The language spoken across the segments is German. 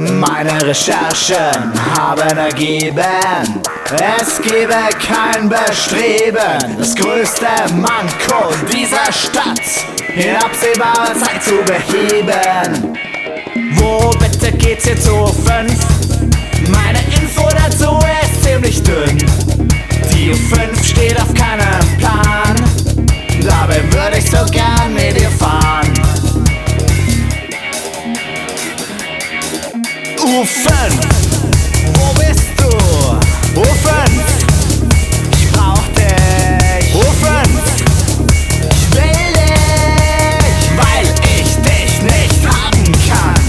Meine Recherchen haben ergeben, es gebe kein Bestreben, das größte Manko dieser Stadt in absehbarer Zeit zu beheben. Wo bitte geht's hier zu 5? Meine Info dazu ist ziemlich dünn. Die U5 steht auf keinem Plan, dabei würde ich so gern mit ihr fahren. U5, wo bist du? U5, ich brauch dich. U5, ich will dich, weil ich dich nicht haben kann.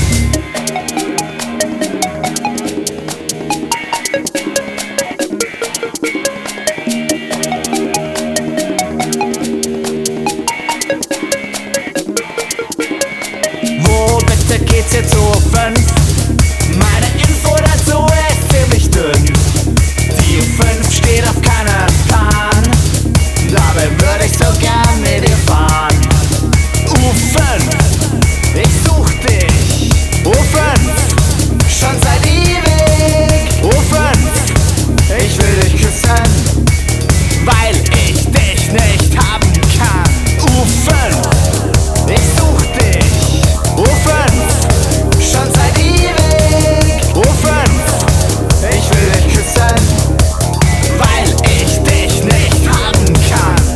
Wo bitte geht's hier zu U5? Meine Info dazu ist ziemlich dünn. Die U5 steht auf keinem Plan, dabei würde ich so gern mit dir fahren. U5, ich such dich. U5, schon seit ewig. U5, ich will dich küssen, weil ich dich nicht haben kann. U5, ich such dich. U5, schon seit ewig. U5, ich will dich küssen, weil ich dich nicht haben kann.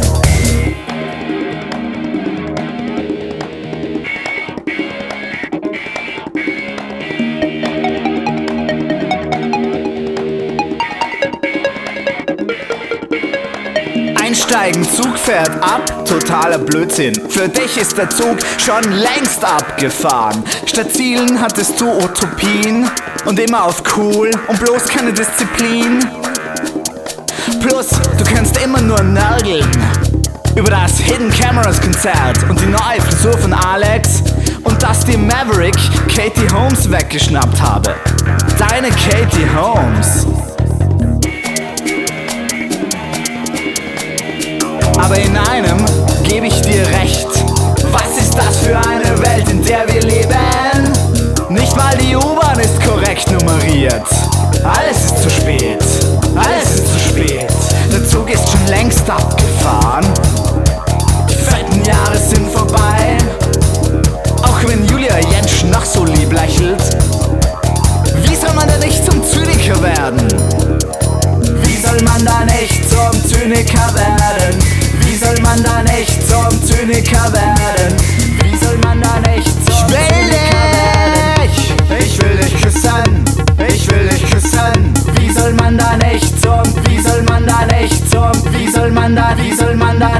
Einsteigen, Zug fährt ab, totaler Blödsinn. Für dich ist der Zug schon längst abgefahren. Statt Zielen hattest du Utopien und immer auf cool und bloß keine Disziplin. Plus, du kannst immer nur nörgeln über das Hidden Cameras Konzert und die neue Frisur von Alex und dass die Maverick Katie Holmes weggeschnappt habe. Deine Katie Holmes. Aber in einem gebe ich dir recht. Was ist das für eine Welt, in der wir leben? Nicht mal die U-Bahn ist korrekt nummeriert. Alles ist zu spät, alles ist zu spät. Der Zug ist schon längst abgefahren. Die fetten Jahre sind vorbei. Auch wenn Julia Jentsch noch so lieb lächelt. Wie soll man denn nicht zum Zyniker werden? Wie soll man da nicht zum Zyniker werden? Wie soll man da nicht zum Zyniker werden? Wie soll man da nicht zum Zyniker werden? Ich will dich küssen, ich will dich küssen. Wie soll man da nicht zum, wie soll man da nicht zum, wie soll man da